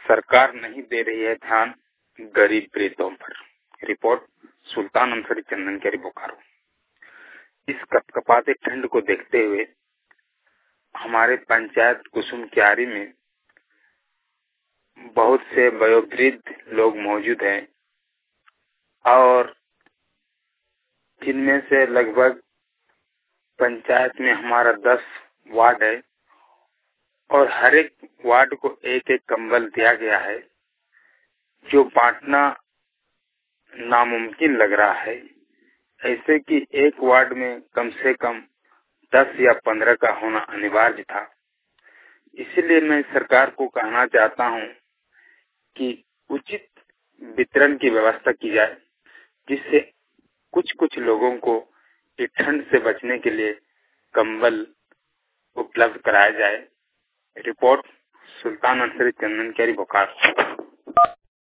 सरकार नहीं दे रही है ध्यान गरीब पीड़ितों पर। रिपोर्ट सुल्तान अंसरी चंदनकेरी बोकारो। इस कपकपाते ठंड को देखते हुए हमारे पंचायत कुसुम क्यारी में बहुत से वयोवृद्ध लोग मौजूद हैं और जिनमें से लगभग पंचायत में हमारा 10 वार्ड है और हर एक वार्ड को एक एक कंबल दिया गया है, जो बांटना नामुमकिन लग रहा है। ऐसे कि एक वार्ड में कम से कम 10 या 15 का होना अनिवार्य था। इसीलिए मैं सरकार को कहना चाहता हूं कि उचित वितरण की व्यवस्था की जाए, जिससे कुछ लोगों को ठंड से बचने के लिए कंबल उपलब्ध कराया जाए। रिपोर्ट सुल्तान अंसरी चंदनकेरी बोकारो।